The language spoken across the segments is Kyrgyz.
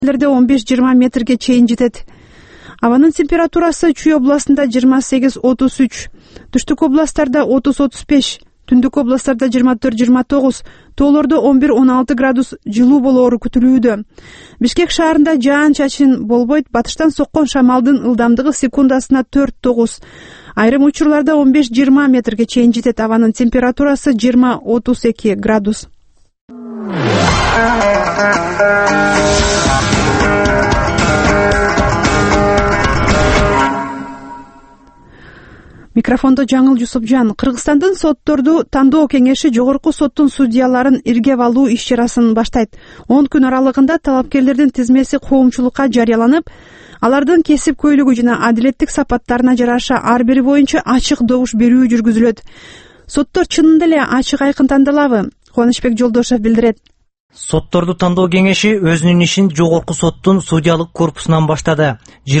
15-20 метрге чейин жетет. Абанын температурасы Чүй областында 28-33, түштүк областтарда 30-35, түндүк областтарда 24-29, тоолордо 11-16 градус жылуу болоору күтүлүүдө. Бишкек шаарында жаан-чачын болбойт, батыштан соккон шамалдын ылдамдыгы секундасына 4-9. Айрым учурларда 15-20 метрге чейин жетет. Абанын температурасы 20-32 градус. Микрофондо Жаңыл Жусупжан. Кыргызстандын сотторду тандоо кеңеши жогорку соттун судьяларын иргеп алуу иш-чарасын баштайт. 10 күн аралыгында талапкерлердин тизмеси коомчулукка жарыяланып, алардын кесипкөйлүгү жана адилеттик сапаттарына жараша ар бири боюнча ачык добуш берүү жүргүзүлөт. Соттор чынында эле ачык айкын тандалабы? Кубанычбек Жолдошев билдирет. Сотторду тандоо кеңеши өзүнүн ишин жогорку соттун судьялык корпусунан баштады.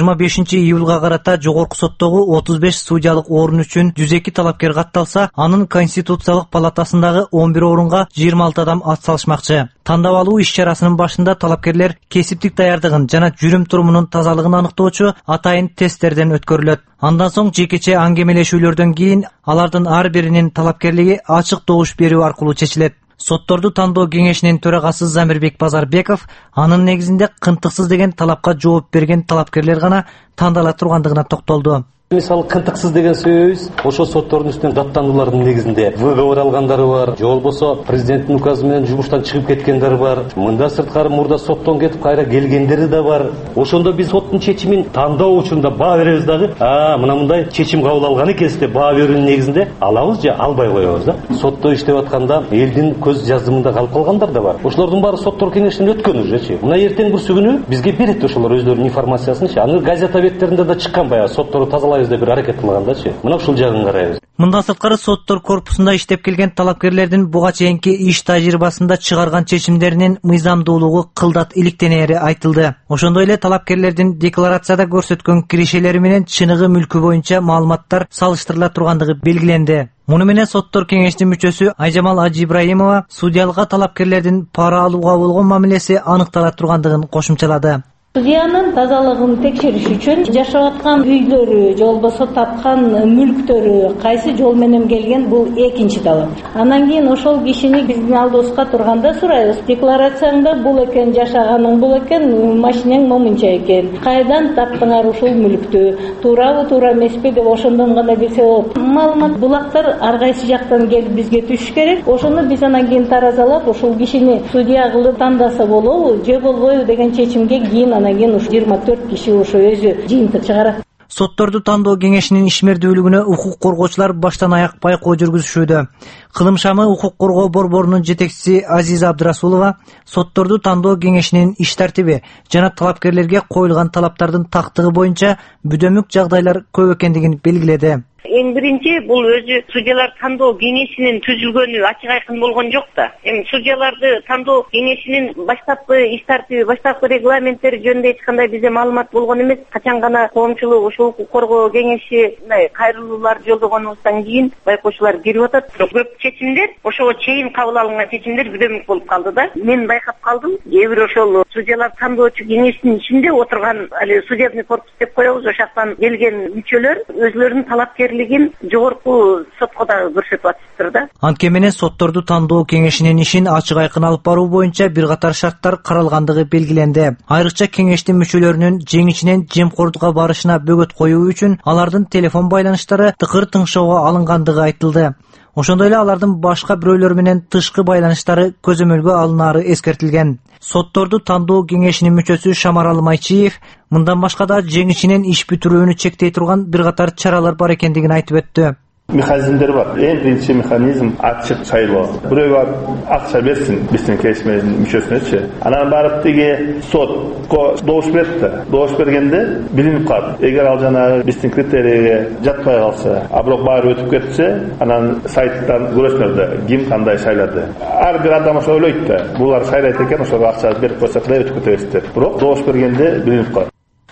25 июлга карата жогорку соттогу 35 судьялык орун үчүн 102 талапкер катталса, анын Конституциялык палатасындагы 11 орунга 26 адам ат салышмакчы. Тандап алуу иш-чарасынын башында талапкерлер кесиптик даярдыгын жана жүрүм-турумунун тазалыгын аныктоочу атайын тесттерден өткөрүлөт. Андан соң жекече аңгемелешүүлөрдөн кийин алардын ар биринин талапкерлиги ачык добуш берүү аркылуу чечилет. Сотторду тандоо кеңешинин төрагасы Замирбек Базарбеков анын негизинде кынтыксыз деген талапка жооп берген талапкерлер гана тандала тургандыгына токтолду. Мисалы кынтыксыз деген сөз ошо соттордун үстүнөн даттануулардын негизинде выговор алгандары бар, же болбосо президенттин указы менен жумуштан чыгып кеткендер бар, мында сырткары мурда соттон кетип кайра келгендери да бар. Ошондо биз соттун чечимин тандоо учурунда баа беребиз дагы, мына мындай чечим кабыл алган экенсиз деп баа берүүнүн негизинде алабыз же албай коебуз да. Сотто иштеп атканда элдин көз жаздымында калып калгандар да бар. Ошолордун баары соттор кеңешинен өткөн ужечи. Мына эртең бүрсү күнү бизге берет ошолор өздөрүнүн информациясын. Аны газета беттеринде да чыккан баягы сотторду тазалай деп бир аракет кылгандачы. Мына ушул жагын карайбыз. Мындан сырткары соттор корпусунда иштеп келген талапкерлердин буга чейинки иш тажрыйбасында чыгарган чечимдеринин мыйзамдуулугу кылдат иликтенери айтылды. Ошондой эле талапкерлердин декларацияда көрсөткөн киришелери менен чыныгы мүлкү боюнча маалыматтар салыштырыла тургандыгы белгиленди. Муну менен соттор кеңешинин мүчөсү Айжамал Ажи Ибраимова судьялыкка талапкерлердин пара алууга болгон мамилеси аныктала тургандыгын кошумчалады. Судьянын тазалыгын текшериш үчүн жашап аткан үйлөрү, же болбосо тапкан мүлктөрү кайсы жол менен келген, бул экинчи талап. Андан кийин ошол кишини биздин алдыбызга турганда сурайбыз. Декларацияңда бул экен, жашаганың бул экен, машинең момунча экен. Кайдан таптыңар ушул мүлктү? Туурабы, туура эмеспи деп ошондон гана билсе болот. Маалымат булактар ар кайсы жактан келип бизге түшүш керек. Ошону биз анан кийин таразалап, ошол кишини судья кылып тандаса болобу, же болбойбу деген чечимге кийин анан кийин 24 киши ошо өзү жыйынтык чыгарат. Сотторду тандоо кеңешинин ишмердүүлүгүнө укук коргоочулар баштан аяк байкоо жүргүзүшүүдө. Кылым шамы укук коргоо борборунун жетекчиси Азиза Абдырасулова сотторду тандоо кеңешинин иш тартиби жана талапкерлерге коюлган талаптардын тактыгы боюнча бүдөмүк жагдайлар көп экендигин белгиледи. Эң биринчи бул өзү судьялар тандоо кеңешинин түзүлгөнү ачык айкын болгон жок да. Эми судьяларды тандоо кеңешинин баштапкы иш тартиби, баштапкы регламенттери жөнүндө эч кандай бизде маалымат болгон эмес. Качан гана коомчулук ушул коргоо кеңеши мындай кайрылуулар жолдогонубуздан кийин байкоочулар кирип атат. Көп чечимдер ошого чейин кабыл алынган чечимдер бүдөмүк болуп калды да. Мен байкап калдым. Кээ бир ошол судьялар тандоочу кеңешинин ичинде отурган али судебный корпус деп коебуз, ошактан келген мүчөлөр өзлөрүнүн талапкерлигин жогорку сотко да көрсөтүп атыптыр да. Анткени менен сотторду тандоо кеңешинин ишин ачык айкын алып баруу боюнча бир катар шарттар каралгандыгы белгиленди. Айрыкча кеңештин мүчөлөрүнүн жең ичинен жемкордукка барышына бөгөт коюу үчүн алардын телефон байланыштары тыкыр тыңшоого алынгандыгы айтылды. Ошондой эле алардын башка бирөөлөр менен тышкы байланыштары көзөмөлгө алынаары эскертилген. Сотторду тандоо кеңешинин мүчөсү Шамаралы Майчиев мындан башка да жең ичинен иш бүтүрүүнү чектей турган бир катар чаралар бар экендигин айтып өттү. Механизмдер бар. Эң биринчи механизм ачык шайлоо. Бирөө барып акча берсин биздин кеңешмедин мүчөсүнөчү. Анан барып тиги сотко добуш берет да. Добуш бергенде билинип калат. Эгер ал жанагы биздин критерийге жатпай калса, а бирок баары өтүп кетсе, анан сайттан көрөсүңөр да ким кандай шайлады. Ар бир адам ошо ойлойт да. Булар шайлайт экен, ошого акча берип койсок да өтүп кетебиз деп. Бирок добуш бергенде билинип калат.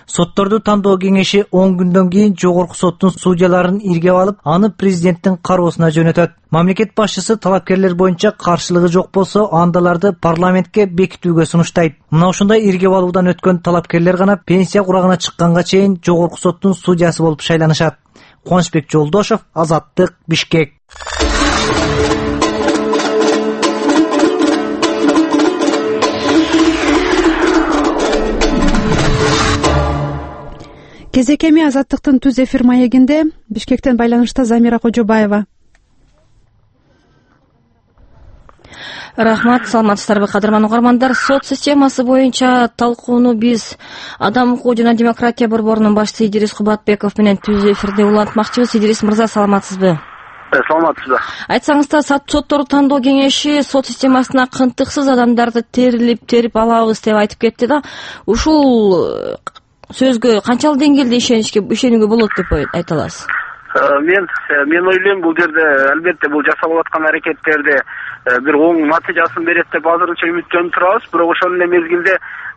Сотторду тандоо кеңеши 10 күндөн кийин жогорку соттун судьяларын иргеп алып, аны президенттин кароосуна жөнөтөт. Мамлекет башчысы талапкерлер боюнча каршылыгы жок болсо, андаларды парламентке бекитүүгө сунуштайт. Мына ушундай иргеп алуудан өткөн талапкерлер гана пенсия курагына чыкканга чейин жогорку соттун судьясы болуп шайланышат. Кубанычбек Жолдошов, Азаттык, Бишкек. Кезек эми Азаттыктын түз эфир маегинде. Бишкектен байланышта Замира Кожобаева. Рахмат, саламатсыздарбы кадырман угармандар. Сот системасы боюнча талкууну биз Адам укугу жана демократия борборунун башчысы Идирис Кубатбеков менен түз эфирде улантмакчыбыз. Идирис мырза, саламатсызбы? Саламатсызбы. Айтсаңызда, сотторду тандоо кеңеши сот системасына кынтыксыз адамдарды терип алабыз деп айтып кетти да. Ушул сөзгө канчалык деңгээлде ишенүүгө болот деп айта аласыз? Мен ойлойм, бул жерде албетте бул жасалып аткан аракеттерде бир оң натыйжасын берет деп азырынча үмүттөнүп турабыз. Бирок ошол эле мезгилде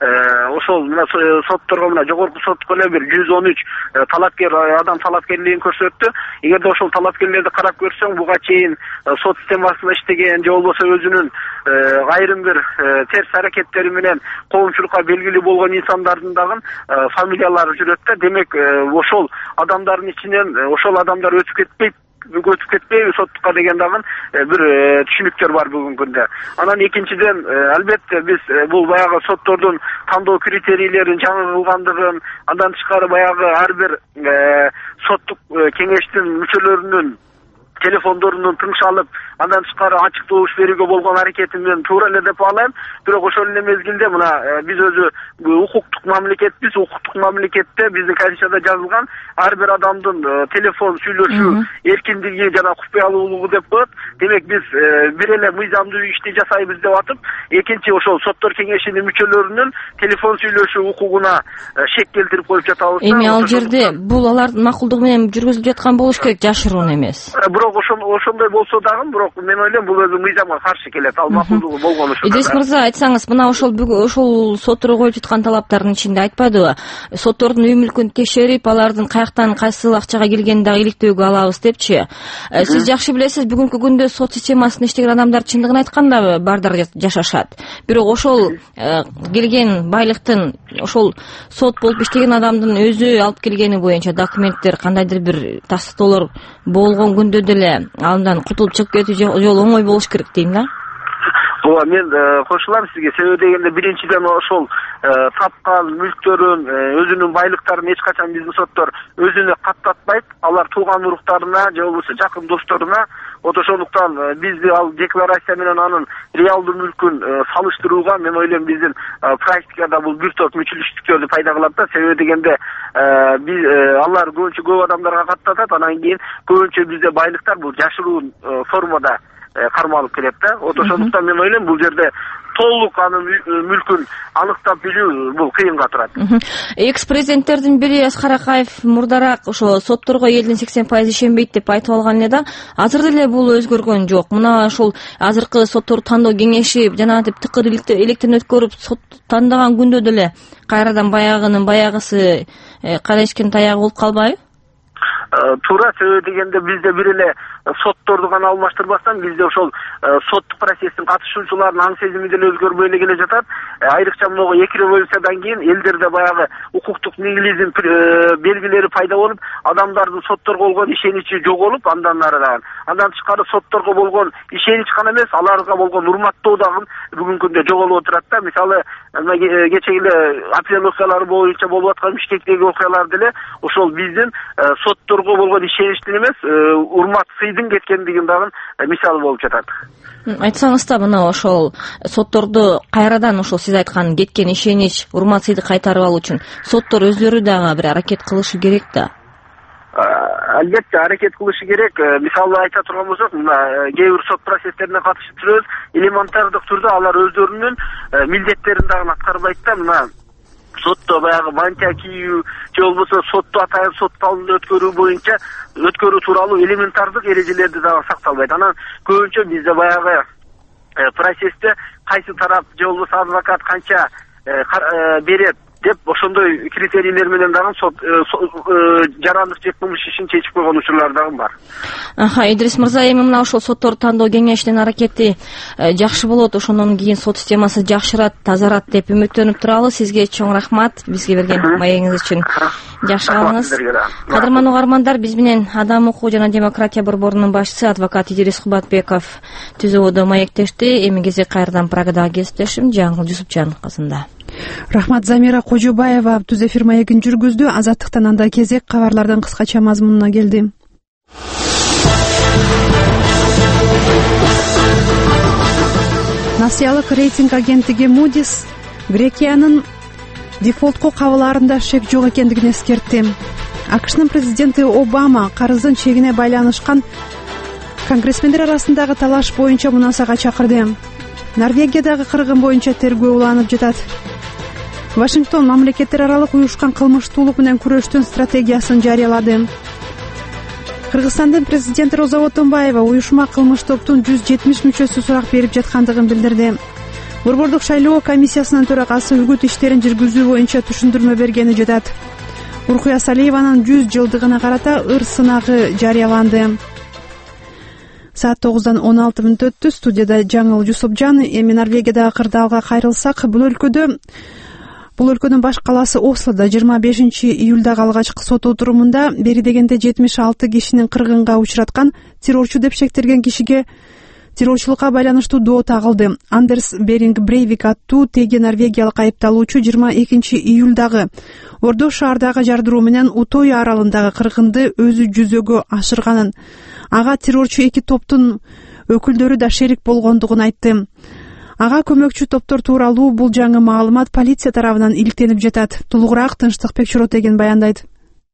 ошол мына сотторго, мына жогорку сотко эле бир 113 талапкер адам талапкерлигин көрсөттү. Эгерде ошол талапкерлерди карап көрсөң, буга чейин сот системасында иштеген же болбосо өзүнүн айрым бир терс аракеттери менен коомчулукка белгилүү болгон инсандардын дагы фамилиялары жүрөт да. Демек, ошол адамдардын ичинен ошол адамдар өтүп кетпейби соттукка деген дагы бир түшүнүктөр бар бүгүнкү күндө. Анан экинчиден, албетте биз бул баягы соттордун тандоо критерийлерин жаңырылгандыгын, андан тышкары баягы ар бир соттук кеңештин мүчөлөрүнүн телефондорунун тыңшалып, андан тышкары ачык добуш берүүгө болгон аракетин мен туура эле деп баалайм. Бирок ошол эле мезгилде мына биз өзү укуктук мамлекетпиз. Укуктук мамлекетте биздин конституцияда жазылган ар бир адамдын телефон сүйлөшүү эркиндиги жана купуялуулугу деп коет. Демек, биз бир эле мыйзамдуу ишти жасайбыз деп атып, экинчи ошол соттор кеңешинин мүчөлөрүнүн телефон сүйлөшүү укугуна шек келтирип коюп жатабыз. Эми ал жерде бул алардын макулдугу менен жүргүзүлүп жаткан болуш керек, жашыруун эмес. Ошондой болсо дагы, бирок мен ойлойм, бул өзү мыйзамга каршы келет. Ал макулдугу болгон ушул. Идирис мырза, айтсаңыз, мына ошол сотторго коюп жаткан талаптардын ичинде айтпадыбы? Соттордун үй мүлкүн текшерип, алардын каяктан кайсыл акчага келгенин дагы иликтөөгө алабыз депчи. Сиз жакшы билесиз, бүгүнкү күндө сот системасында иштеген адамдар чындыгын айтканда бардар жашашат. Бирок ошол келген байлыктын ошол сот болуп иштеген адамдын өзү алып келгени боюнча документтер, кандайдыр бир тастыктоолор болгон күндө деле андан кутулуп чыгып кетүү жол оңой болуш керек дейм да. Ооба, мен кошулам сизге. Себеби дегенде, биринчиден ошол тапкан мүлктөрүн, өзүнүн байлыктарын эч качан биздин соттор өзүнө каттатпайт. Алар тууган уруктарына же болбосо жакын досторуна. Ошондуктан бизди ал декларация менен анын реалдуу мүлкүн салыштырууга, мен ойлойм, биздин практикада бул бир топ мүчүлүштүктөрдү пайда кылат да. Себеби дегенде, алар көбүнчө көп адамдарга каттатат, анан кийин көбүнчө бизде байлыктар бул жашыруун формада кармалып келет да. Ошондуктан мен ойлойм, бул жерде толук анын мүлкүн аныктап билүү бул кыйынга турат. Экс-президенттердин бири Аскар Акаев мурдараак ошо сотторго элдин 80% ишенбейт деп айтып алган эле да. Азыр деле бул өзгөргөн жок. Мына ошол азыркы сотторду тандоо кеңеши жанагынтип тыкыр электен өткөрүп сот тандаган күндө деле кайрадан баягысы кара ишкен таягы болуп калбайбы? Туура. Себеби дегенде, бизде бир эле сотторду гана алмаштырбастан, бизде ошол соттук процесстин катышуучуларынын аң сезими деле өзгөрбөй эле келе жатат. Айрыкча могу 2 революциядан кийин элдерде баягы укуктук нигилизм белгилери пайда болуп, адамдардын сотторго болгон ишеничи жоголуп, андан тышкары сотторго болгон ишенич гана эмес, аларга болгон урматтоо дагы бүгүнкү күндө жоголуп отурат да. Мисалы, кечеги эле апрель окуялары боюнча болуп аткан Бишкектеги окуялар деле ошол биздин сотторго болгон ишеничтин эмес, урмат кеткендигин дагы мисалы болуп жатат. Айтсаңыз да, мына ошол сотторду кайрадан ошол сиз айткан кеткен ишенич, урмат сыйды кайтарып алуу үчүн соттор өздөрү дагы бир аракет кылышы керек да. Албетте аракет кылышы керек. Мисалы айта турган болсок, мына кээ бир сот процесстерине катышып жүрөбүз. Элементардык түрдө алар өздөрүнүн милдеттерин дагы аткарбайт да. Мына сотто баягы мантия кийүү же болбосо сотту атайын сот залында өткөрүү тууралуу элементардык эрежелерди дагы сакталбайт. Анан көбүнчө бизде баягы процессте кайсы тарап же болбосо адвокат канча берет, деп ошондой критерийлер менен дагы сот жарандык же кылмыш ишин чечип койгон учурлар дагы бар. Идрис мырза, эми мына ошол сотторду тандоо кеңешинин аракети жакшы болот, ошондон кийин сот системасы жакшырат, тазарат деп үмүттөнүп туралы. Сизге чоң рахмат бизге берген маегиңиз үчүн. Жакшы калыңыз. Кадырман угармандар, биз менен Адам укугу жана демократия борборунун башчысы адвокат Идрис Кубатбеков түзүүдө маектешти. Эми кезек кайрадан Прагадагы кесиптешим Жаңыл Жусупжанов касында. Рахмат. Замира Кожобаева түз эфир маегин жүргүздү. Азаттыктан анда кезек кабарлардын кыскача мазмунуна келди. Насиялык рейтинг агенттиги Moody's Грекиянын дефолтко кабылаарында шек жок экендигин эскертти. АКШнын президенти Обама карыздын чегине байланышкан конгрессмендер арасындагы талаш боюнча мунасага чакырды. Норвегиядагы кыргын боюнча тергөө уланып жатат. Вашингтон мамлекеттер аралык уюшкан кылмыштуулук менен күрөштүн стратегиясын жарыялады. Кыргызстандын президенти Роза Отунбаева уюшма кылмыш топтун 170 мүчөсү сурак берип жаткандыгын билдирди. Борбордук шайлоо комиссиясынын төрагасы үгүт иштерин жүргүзүү боюнча түшүндүрмө бергени жатат. Уркуя Салиеванын 100 жылдыгына карата ыр сынагы жарыяланды. Саат 9-дан 16 мүнөт өттү. Студияда Жаңыл Жусупжан. Эми Норвегиядагы кырдаалга кайрылсак, бул өлкөнүн баш калаасы Ослода 25-июлдагы алгачкы сот отурумунда бери дегенде 76 кишинин кыргынга учураткан террорчу деп шектелген кишиге террорчулукка байланыштуу доо тагылды. Андерс Беринг Брейвик аттуу теги норвегиялык айыпталуучу 22-июлдагы Ордо шаардагы жардыруу менен Утой аралындагы кыргынды өзү жүзөгө ашырганын, ага террорчу эки топтун өкүлдөрү да шерик болгондугун айтты. Ага көмөкчү топтор тууралуу бул жаңы маалымат полиция тарабынан иликтенип жатат. Толугураак Тынчтыкбек Шоротеген баяндайт.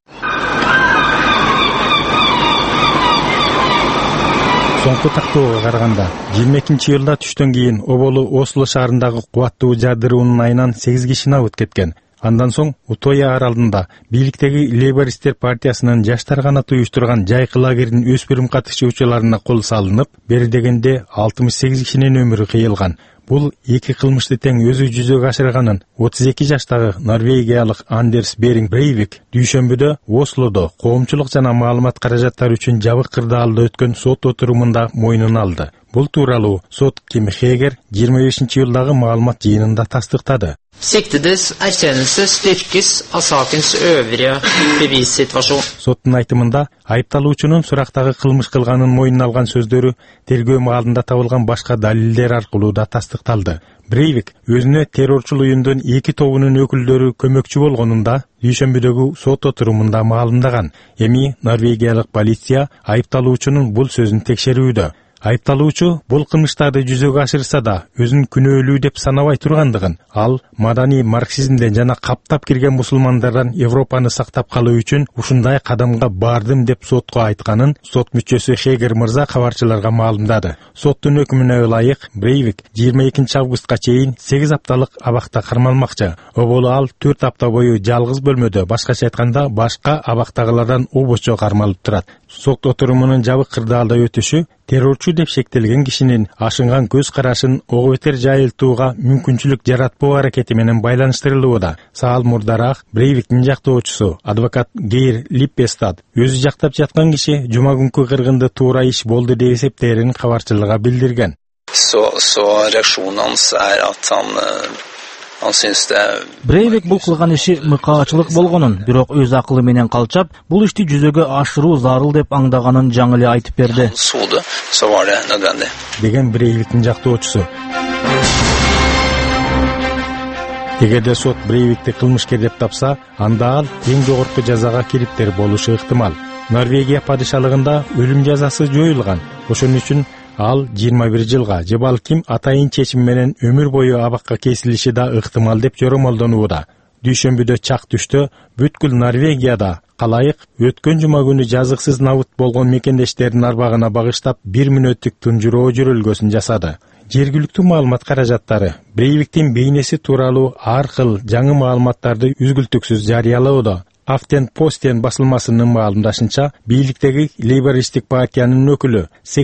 Соңку тактоого караганда 22-июлда түштөн кийин оболу Осло шаарындагы кубаттуу жардыруунун айынан 8 киши набыт кеткен. Андан соң Утоя аралында бийликтеги Лейбористтер партиясынын жаштар канаты уюштурган жайкы лагердин өспүрүм катышуучуларына кол салынып, бери дегенде 68 кишинин өмүрү кыйылган. Бул эки кылмышты тең өзү жүзөгө ашырганын 32 жаштагы норвегиялык Андерс Беринг Брейвик дүйшөмбүдө Ослодо коомчулук жана маалымат каражаттары үчүн жабык кырдаалда өткөн сот отурумунда мойнуна алды. Бул тууралуу сот Kim Heger 25-июлдагы маалымат жыйынында тастыктады. Siktedes erkjennelse styrkes av sakens øvrige bevissituasjon. Соттун айтымында айыпталуучунун сурактагы кылмыш кылганын мойнуна алган сөздөрү тергөө маалында табылган башка далилдер аркылуу да тастыкталды. Брейвик өзүнө террорчул уюмдун эки тобунун өкүлдөрү көмөкчү болгонунда дүйшөмбүдөгү сот отурумунда маалымдаган. Эми норвегиялык полиция айыпталуучунун бул сөзүн текшерүүдө. Айыпталуучу бул кылмыштарды жүзөгө ашырса да өзүн күнөөлүү деп санабай тургандыгын, ал маданий марксизмден жана каптап кирген мусулмандардан Европаны сактап калуу үчүн ушундай кадамга бардым деп сотко айтканын сот мүчөсү Хегер мырза кабарчыларга маалымдады. Соттун өкүмүнө ылайык Брейвик 22 августка чейин 8 апталык абакта кармалмакчы. Оболу ал 4 апта бою жалгыз бөлмөдө, башкача айтканда башка абактагылардан обочо кармалып турат. Сот отурумунун жабык кырдаалда өтүшү террорчу деп шектелген кишинин ашынган көз карашын ого бетер жайылтууга мүмкүнчүлүк жаратпоо аракети менен байланыштырылууда. Саал мурдараак Брейвиктин жактоочусу адвокат Гейр Липпестад өзү жактап жаткан киши жума күнкү кыргынды туура иш болду деп эсептээрин кабарчылыгга билдирген. Så reaksjonen hans at han syns det Брейвик бул кылган иши мыкаачылык болгонун, бирок өз акылы менен калчап, бул ишти жүзөгө ашыруу зарыл деп аңдаганын жаңы эле айтып берди. Så var det nødvendig. Деген Брейвиктин жактоочусу. Эгерде сот Брейвикти кылмышкер деп тапса, анда ал эң жогорку жазага кириптер болушу ыктымал. Норвегия падышалыгында өлүм жазасы жоюлган. Ошон үчүн ал 21 жылга же балким атайын чечим менен өмүр бою абакка кесилиши да ыктымал деп жоромолдонууда. Дүйшөмбүдө чак түштө бүткүл Норвегияда калайык өткөн жума күнү жазыксыз набыт болгон мекендештердин арбагына багыштап 1 мүнөттүк тунжуроо жөрөлгөсүн жасады. Жергиликтүү маалымат каражаттары Брейвиктин бейнеси тууралуу ар кыл жаңы маалыматтарды үзгүлтүксүз жарыялоодо. Афтен Постен басылмасынын маалымдашынча, бийликтеги Лейбористтик партиянын өкүлү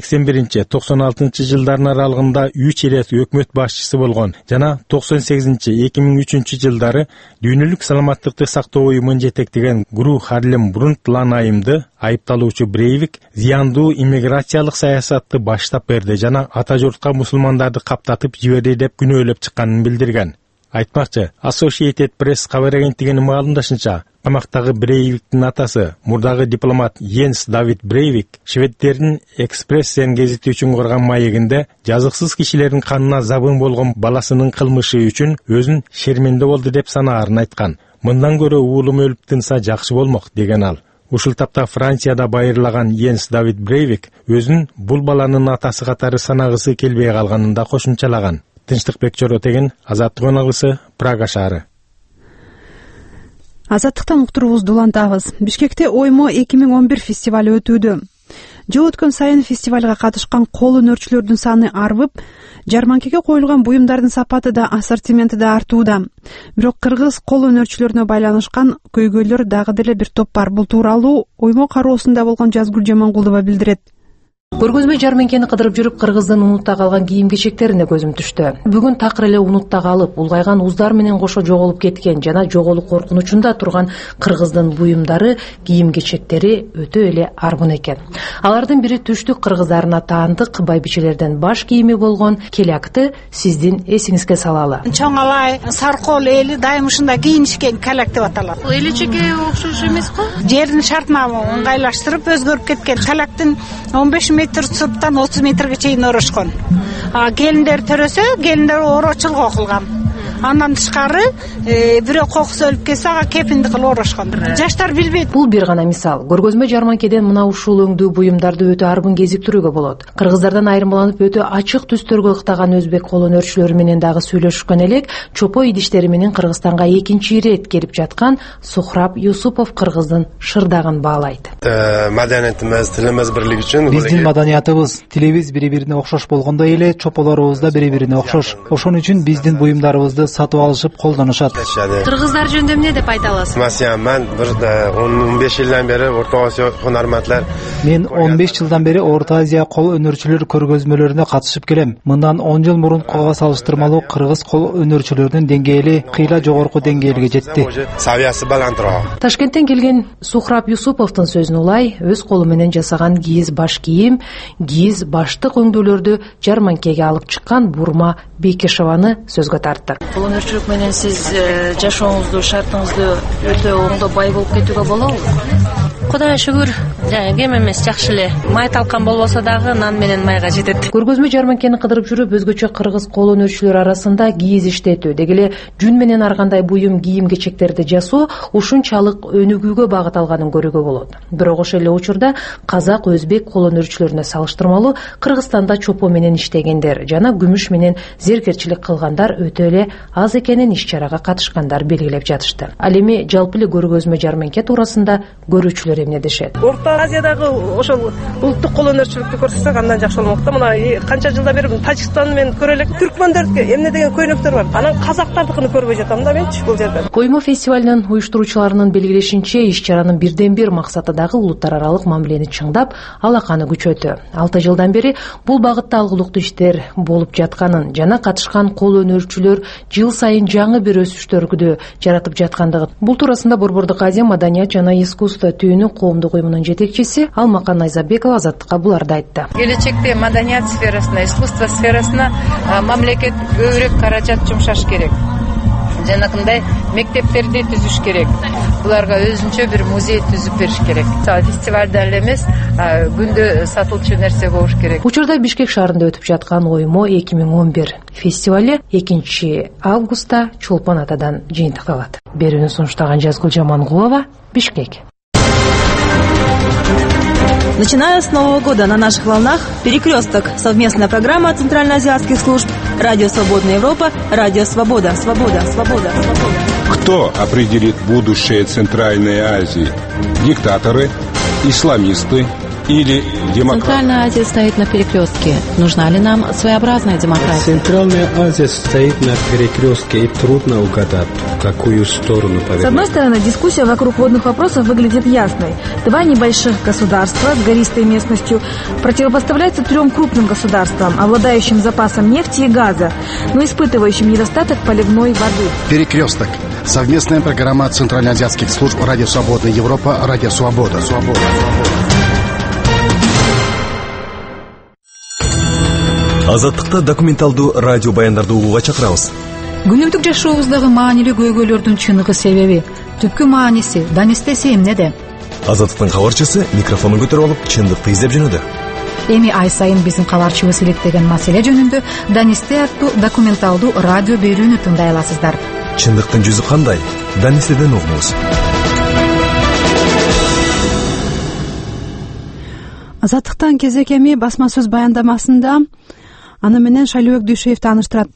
81-96 жылдардын аралыгында 3 ирет өкмөт башчысы болгон жана 98-2003 жылдары дүйнөлүк саламаттыкты сактоо уюмун жетектеген Гру Харлем Брунтланайымды айыпталуучу Брейвик зыяндуу иммиграциялык саясатты баштап берди жана ата журтка мусулмандарды каптатып жиберди деп күнөөлөп чыкканын билдирген. Айтмакчы, Associated Press кабар агенттигинин маалымдашынча, камактагы Брейвиктин атасы, мурдагы дипломат Йенс Давид Брейвик, шведтердин Экспрессен гезити үчүн курган маегинде жазыксыз кишилердин канына забын болгон баласынын кылмышы үчүн өзүн шерменде болду деп санаарын айткан. Мындан көрө уулум өлүп тынса жакшы болмок деген ал. Ушул тапта Францияда байырлаган Йенс Давид Брейвик өзүн бул баланын атасы катары санагысы келбей калганын да кошумчалаган. Тынчтыкбек Чоротеген, Азаттык Онагысы, Прага шаары. Азаттыктан уктуруубузду улантабыз. Бишкекте Оймо 2011 фестивали өтүүдө. Жыл өткөн сайын фестивалга катышкан кол өнөрчүлөрдүн саны арбып, жарманкеге коюлган буюмдардын сапаты да, ассортименти да артууда. Бирок кыргыз кол өнөрчүлөрүнө байланышкан көйгөйлөр дагы деле бир топ бар. Бул тууралуу Оймо кароосунда болгон Жазгүл Жамангулова билдирет. Көргөзмө жарманкени кыдырып жүрүп кыргыздын унутта калган кийим-кечектерине көзүм түштү. Бүгүн такыр эле унутта калып, улгайган уздар менен кошо жоголуп кеткен жана жоголуу коркунучунда турган кыргыздын буюмдары, кийим-кечектери өтө эле арбын экен. Алардын бири түштүк кыргыздарына таандык байбичелерден баш кийими болгон келякты сиздин эсиңизге салалы. Чоң алай, саркол эли дайым ушундай кийинишкен келек деп аталат. Элечеге окшош эмеспи? Жердин шартына ыңгайлаштырып өзгөрүп кеткен. Келектин 15 метр сырттан 30 метрге чейин орошкон. Келиндер төрөсө, келиндер ороочулук окулган. Андан тышкары бирөө кокус өлүп кетсе, ага кепинди кылып орошкон. Жаштар билбейт. Бул бир гана мисал. Көргөзмө жарманкеден мына ушул өңдүү буюмдарды өтө арбын кезиктирүүгө болот. Кыргыздардан айырмаланып өтө ачык түстөргө ыктаган өзбек кол өнөрчүлөрү менен дагы сүйлөшкөн элек, чопо идиштери менен Кыргызстанга экинчи ирет келип жаткан Сухраб Юсупов кыргыздын шырдагын баалайт. Маданиятыбыз, тилибиз бирлиги үчүн биздин маданиятыбыз, тилибиз бири-бирине окшош болгондой эле чополорубуз да бири-бирине окшош. Ошон үчүн биздин буюмдарыбызды сатып алышып колдонушат. Кыргыздар жөнүндө эмне деп айта аласыз? Масалан, мен 15 жылдан бери Орто Азия хунармандлар. Мен 15 жылдан бери Орто Азия кол өнөрчүлөр көргөзмөлөрүнө катышып келем. Мындан 10 жыл мурункуга салыштырмалуу кыргыз кол өнөрчүлөрүнүн деңгээли кыйла жогорку деңгээлге жетти. Савиясы баландыраак. Ташкенттен келген Сухраб Юсуповдун сөзүн улай, өз колу менен жасаган кийиз баш кийим, кийиз баштык өңдүүлөрдү жарманкеге алып чыккан Бурма Бекешеваны сөзгө тартты. Кол өнөрчүлүк менен сиз жашооңузду, шартыңызды өтө оңдо бай болуп кетүүгө болобу? Кудайга шүгүр, кем эмес, жакшы эле. Май талкан болбосо дагы нан менен майга жетет. Көргөзмө жарманкени кыдырып жүрүп, өзгөчө кыргыз кол өнөрчүлөр арасында кийиз иштетүү, деги эле жүн менен аргандай буюм кийим-кечектерди жасоо ушунчалык өнүгүүгө багыт алганын көрүүгө болот. Бирок ошол эле учурда казак, өзбек кол өнөрчүлөрүнө салыштырмалуу Кыргызстанда чопо менен иштегендер жана күмүш менен зеркерчилик кылгандар өтө эле аз экенин иш-чарага катышкандар белгилеп жатышты. Ал эми жалпы эле көргөзмө жарманке туурасында көрүүчүлөр эмне дешет? Орто Азиядагы ошол улуттук кол өнөрчүлүктү көрсөтсөк андан жакшы болмок да. Мына канча жылдан бери Тажикстан менен көрө элек. Түркмөндөрдүкү эмне деген көйнөктөр бар. Анан казактардыкын көрбөй жатам да менчи бул жерде. Оймо фестивалынын уюштуруучуларынын белгилешинче, иш-чаранын бирден бир максаты дагы улуттар аралык мамилени чыңдап, алаканы күчөтүү. 6 жылдан бери бул багытта алгылыктуу иштер болуп жатканын жана катышкан кол өнөрчүлөр жыл сайын жаңы бир өсүштөргүдү жаратып жаткандыгын. Бул туурасында Борбордук Азия маданият жана искусство түйүнү коомдук уюмунун жетекчиси Алмакан Айзабекова Азаттыкка буларды айтты. Келечекте маданият сферасына, искусство сферасына мамлекет көбүрөөк каражат жумшаш керек. Жанакындай мектептерди түзүш керек. Буларга өзүнчө бир музей түзүп бериш керек. Фестивалда эле эмес, күндө сатылчу нерсе болуш керек. Учурда Бишкек шаарында өтүп жаткан Оймо 2011 фестивали 2 августта Чолпон Атадан жыйынтыкталат. Берүүнү сунуштаган Жазгүл Жамангулова, Бишкек. Начиная с Нового года на наших волнах «Перекресток» — совместная программа центральноазиатских служб «Радио Свободная Европа», «Радио Свобода». Свобода, свобода, свобода. Кто определит будущее Центральной Азии? Диктаторы, исламисты или демократия? Центральная Азия стоит на перекрестке. Нужна ли нам своеобразная демократия? Центральная Азия стоит на перекрестке, и трудно угадать, в какую сторону повернуть. С одной стороны, дискуссия вокруг водных вопросов выглядит ясной. Два небольших государства с гористой местностью противопоставляются 3 крупным государствам, обладающим запасом нефти и газа, но испытывающим недостаток поливной воды. Перекресток. Совместная программа центральноазиатских служб «Радио Свободная Европа», «Радио Свобода». Азаттыкта документалдуу радио баяндарды угууга чакырабыз. Күнүмдүк жашообуздагы маанилүү көйгөйлөрдүн чыныгы себеби, түпкү мааниси, данистеси эмнеде? Азаттыктын кабарчысы микрофонун көтөрүп алып, чындыкты издеп жөнөдү. Эми ай сайын биздин кабарчыбыз иликтеген маселе жөнүндө Данисте аттуу документалдуу радио берүүнү тыңдай аласыздар. Чындыктын жүзү кандай? Данистеден угуңуз. Азаттыктан кезекеми басма сөз баяндамасында аны менен Шайлообек Дүйшеев тааныштырат.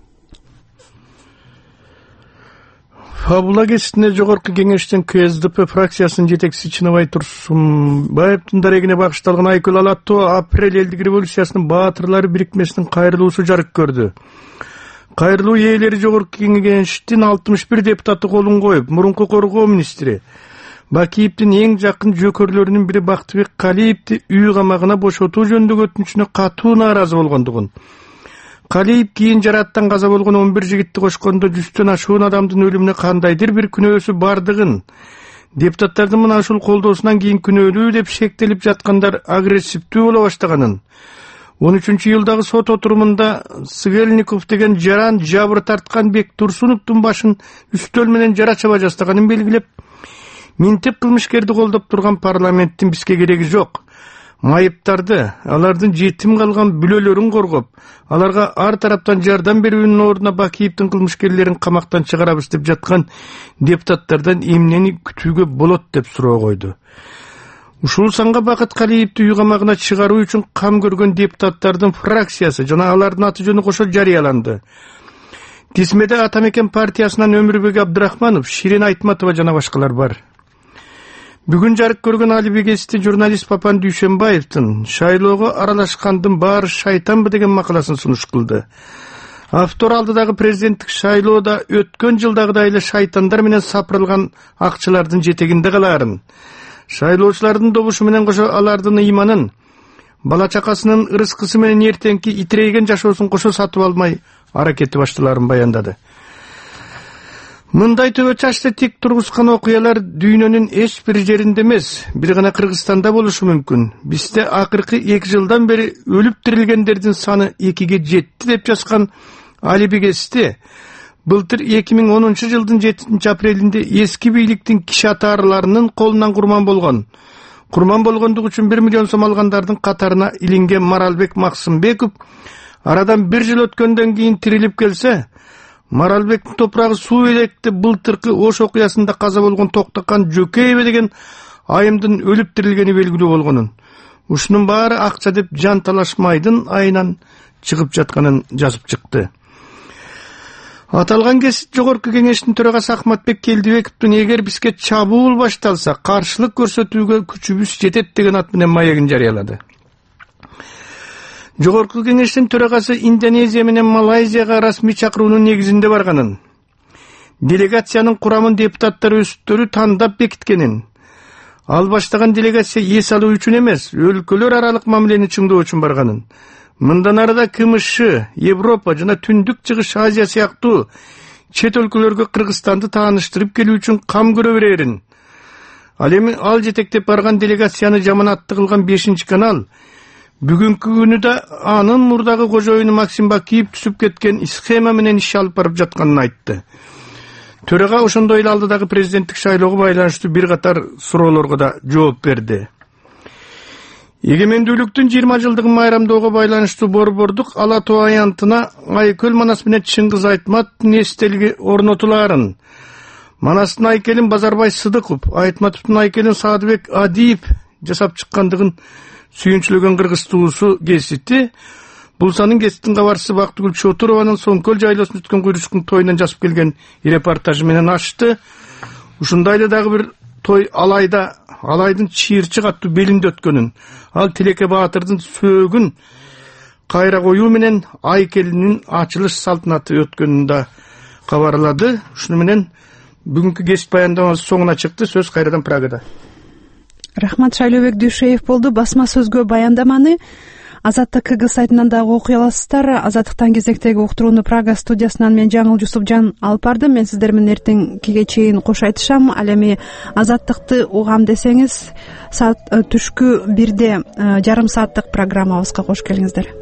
Фабула кеситине жогорку кеңештин КСДП фракциясынын жетекчиси Чыныбай Турсунбаевдин дарегине багышталган Айкөл Алаттуу апрель элдик революциясынын баатырлары бирикмесинин кайрылуусу жарык көрдү. Кайрылуу ээлери жогорку кеңештин 61 депутаты колун коюп, мурунку коргоо министри Бакиевдин эң жакын жөкөрлөрүнүн бири Бактыбек Калиевди үй камагына бошотуу жөнүндөгү өтүнүчүнө катуу нааразы болгондугун, Калиев кийин жараттан каза болгон 11 жигитти кошкондо 100төн ашуун адамдын өлүмүнө кандайдыр бир күнөөсү бардыгын, депутаттардын мына ушул колдоосунан кийин күнөөлүү деп шектелип жаткандар агрессивдүү боло баштаганын, 13-жылдагы сот отурумунда Сыгельников деген жаран жабыр тарткан Бек Турсуновдун башын үстөл менен жара чаба жастаганын белгилеп, минтеп кылмышкерди колдоп турган парламенттин бизге кереги жок. Майыптарды, алардын жетим калган бүлөлөрүн коргоп, аларга ар тараптан жардам берүүнүн ордуна Бакиевдин кылмышкерлерин камактан чыгарабыз деп жаткан депутаттардан эмнени күтүүгө болот деп суроо койду. Ушул санга Бакыт Калиевди үй камагына чыгаруу үчүн кам көргөн депутаттардын фракциясы жана алардын аты жөнү кошо жарыяланды. Тизмеде Атамекен партиясынан Өмүрбек Абдрахманов, Ширин Айтматова жана башкалар бар. Бүгүн жарык көргөн Алибек эсти журналист Папан Дүйшөнбаевдин шайлоого аралашкандын баары шайтанбы деген макаласын сунуш кылды. Автор алдыдагы президенттик шайлоодо өткөн жылдагыдай эле шайтандар менен сапырылган акчылардын жетегинде калаарын, шайлоочулардын добушу менен кошо алардын ыйманын, бала чакасынын ырыскысы менен эртеңки итирейген жашоосун кошо сатып алмай аракети башталарын баяндады. Мындай төбө чачты тик тургузган окуялар дүйнөнүн эч бир жеринде эмес, бир гана Кыргызстанда болушу мүмкүн. Бизде акыркы 2 жылдан бери өлүп тирилгендердин саны 2-ге жетти деп жазган Алибек эсти былтыр 2010 жылдын 7 апрелинде эски бийликтин киши атаарларынын колунан курман болгон. Курман болгондук үчүн 1 миллион сом алгандардын катарына илинген Маралбек Максымбеков арадан 1 жыл өткөндөн кийин тирилип келсе, Маралбектин топурагы суу электе былтыркы Ош окуясында каза болгон Токтокан Жөкеева деген айымдын өлүп тирилгени белгилүү болгонун, ушунун баары акча деп жан талашмайдын айынан чыгып жатканын жазып чыкты. Аталган кесип жогорку кеңештин төрагасы Ахматбек Келдибековдун эгер бизге чабуул башталса, каршылык көрсөтүүгө күчүбүз жетет деген ат менен маегин жарыялады. Жогорку кеңештин төрагасы Индонезия менен Малайзияга расмий чакыруунун негизинде барганын, делегациянын курамын депутаттар өздөрү тандап бекиткенин, ал баштаган делегация эс алуу үчүн эмес, өлкөлөр аралык мамилени чыңдоо үчүн барганын, мындан арада КМШ, Европа жана Түндүк Чыгыш Азия сыяктуу чет өлкөлөргө Кыргызстанды тааныштырып келүү үчүн кам көрө берерин. Ал эми ал жетектеп барган делегацияны жаманатты кылган 5-канал бүгүнкү күнү да анын мурдагы кожоюну Максим Бакиев түзүп кеткен схема менен иш алып барып жатканын айтты. Төрага ошондой эле алдыдагы президенттик шайлоого байланыштуу бир катар суроолорго да жооп берди. Эгемендүүлүктүн 20 жылдыгын майрамдоого байланыштуу борбордук Ала Тоо аянтына Айкөл Манас менен Чыңгыз Айтматовдун эстелиги орнотулаарын, Манастын айкелин Базарбай Сыдыков, Айтматовдун айкелин Саадыбек Адиев жасап чыккандыгын сүйүнчүлөгөн Кыргыз туусу кесити. Бул санын кесиптин кабарчысы Бактыгүл Чотурованын Соңкөл жайлоосунда өткөн куйручкун тоюнан жазып келген репортажы менен ачты. Ушундай эле дагы бир той алайдын чыйырчык аттуу белинде өткөнүн, ал Тилеке Баатырдын сөөгүн кайра коюу менен Айкелинин ачылыш салтанаты өткөнүн да кабарлады. Ушуну менен бүгүнкү кесип баяндамабыз соңуна чыкты. Сөз кайрадан Прагада. Рахмат, Шайлообек Дүйшеев болду. Басма сөзгө баяндаманы Азаттык КГ сайтынан дагы окуй аласыздар. Азаттыктан кезектеги уктурууну Прага студиясынан мен Жаңыл Жусупжан алып бардым. Мен сиздер менен эртеңкиге чейин кош айтышам. Ал эми Азаттыкты угам десеңиз, түшкү 1:30 программабызга кош келиңиздер.